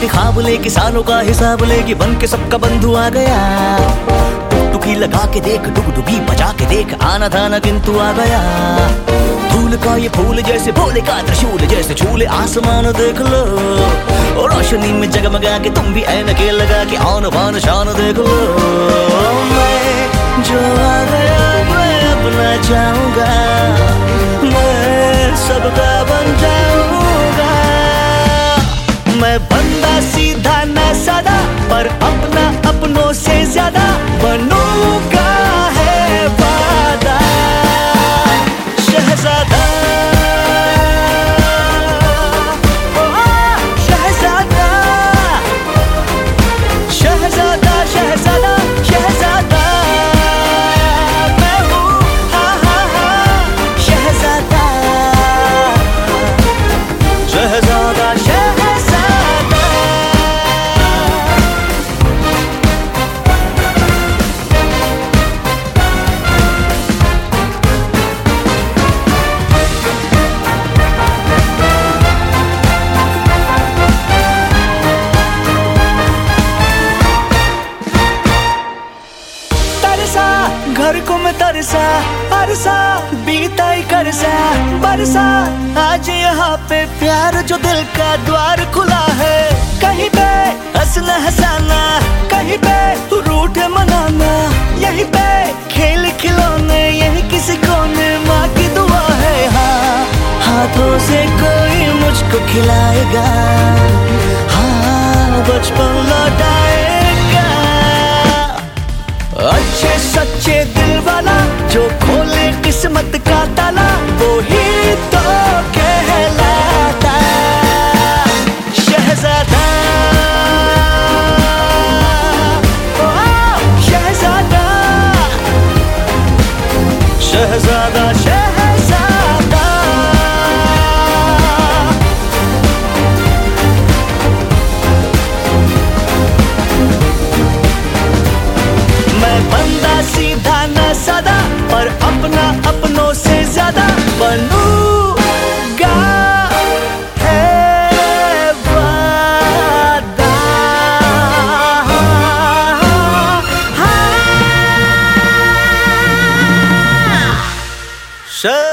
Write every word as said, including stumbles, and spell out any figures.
छोटे ख्वाब लेके सालों का हिसाब लेके बन के सबका बंधु आ गया। टुकटुकी लगा के देख, डुगडुगी बजा के देख, आना धाना किंतु आ गया। धूल का ये फूल जैसे भोले का त्रिशूल जैसे छूले आसमान देख लो। और रोशनी में जगमगा के तुम भी ऐनके लगा के आन बान शान देख लो। मैं जो आ गया मैं अपना चाहूंगा, मैं सबका बन जाऊंगा। मैं बंदा सीधा ना सादा, पर अपना अपनों से ज्यादा बनूंगा है वादा। शहजादा शहजादा शहजादा शहजादा शहजादा मैं हूँ, हाँ हाँ हाँ शहजादा शहजादा शहजादा। घर को मैं तरसा अरसा बीता ही करसा बरसा। आज यहाँ पे प्यार जो दिल का द्वार खुला है। कहीं पे हंसना हंसाना, कहीं पे रूठ मनाना, यहीं पे खेल खिलौने, यहीं किसी कोने माँ की दुआ है। हाँ हाथों से कोई मुझको खिलाएगा, हाँ बचपन लौटाएगा। अच्छे सच्चे दिल वाला जो खोले किस्मत का ताला, वो ही तो कहलाता शहजादा। ओ शहजादा शहजादा शहजादा। बंदा सीधा ना सादा, पर अपना अपनों से ज्यादा बनूंगा है वादा। हाँ।